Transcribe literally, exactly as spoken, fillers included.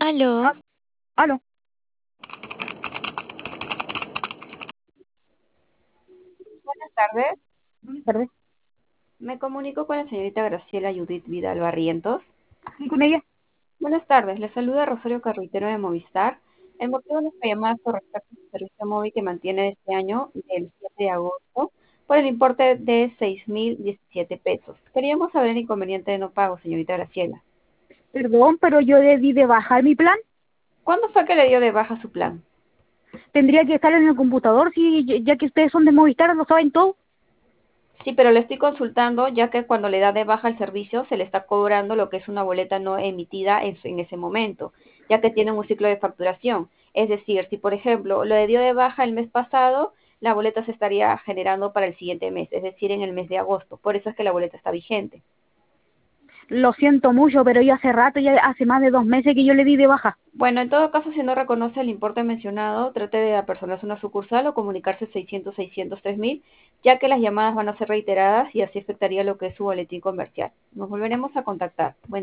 Aló, Ah, aló. Buenas tardes. Buenas tardes. Me comunico con la señorita Graciela Judith Vidal Barrientos. ¿Sí con ella? Buenas tardes. Le saluda Rosario Carruitero de Movistar. El motivo de nuestra llamada es con respecto al servicio móvil que mantiene este año, del siete de agosto, por el importe de seis mil diecisiete pesos. Queríamos saber el inconveniente de no pago, señorita Graciela. Perdón, pero yo debí de bajar mi plan. ¿Cuándo fue que le dio de baja su plan? Tendría que estar en el computador, si, ya que ustedes son de Movistar, lo saben todo. Sí, pero le estoy consultando, ya que cuando le da de baja el servicio se le está cobrando lo que es una boleta no emitida en, en ese momento, ya que tienen un ciclo de facturación. Es decir, si por ejemplo lo dio de baja el mes pasado, la boleta se estaría generando para el siguiente mes, es decir, en el mes de agosto. Por eso es que la boleta está vigente. Lo siento mucho, pero ya hace rato, ya hace más de dos meses que yo le di de baja. Bueno, en todo caso, si no reconoce el importe mencionado, trate de apersonarse a una sucursal o comunicarse seiscientos, seiscientos, tres mil, ya que las llamadas van a ser reiteradas y así afectaría lo que es su boletín comercial. Nos volveremos a contactar. Buen